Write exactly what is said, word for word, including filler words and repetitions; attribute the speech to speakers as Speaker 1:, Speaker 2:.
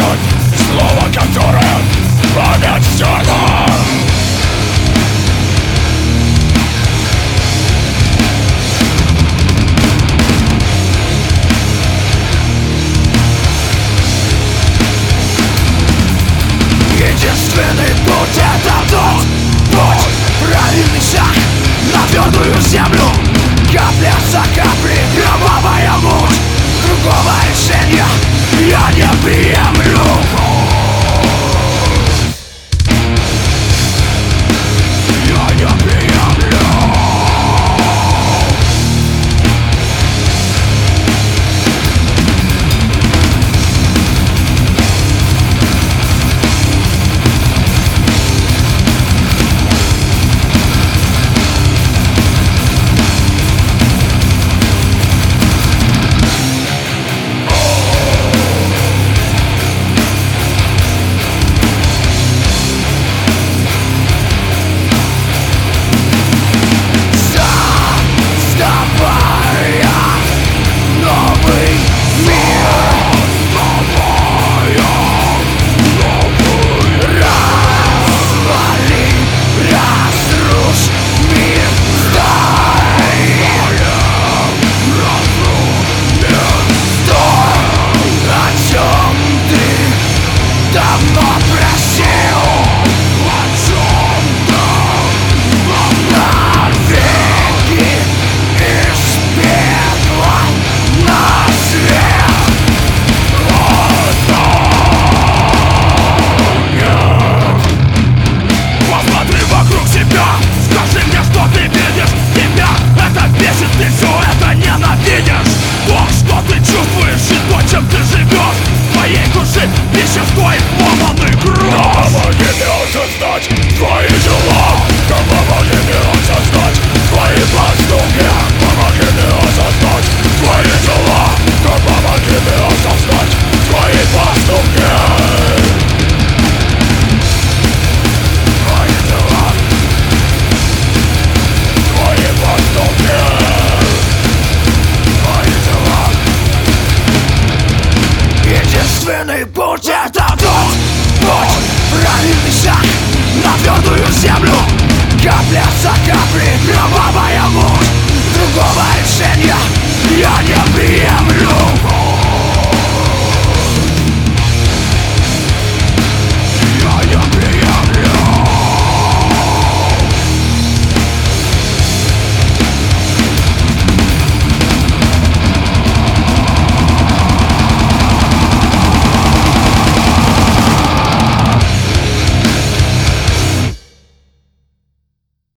Speaker 1: память, слово которое память стерла. Единственный путь — это тот путь, правильный шаг на твердую землю. Капля за каплей, кровавая муть. Другого решения я не приемлю. Я не приемлю. Твои дела, да помоги мне осознать твои поступки. Помоги мне осознать твои дела, да помоги мне осознать твои поступки. Твои дела, твои поступки. Твои дела. Единственный путь — это тот путь, правильный шаг на твердую землю. Капля за каплей, кровавая муть. Другого решения я не приемлю.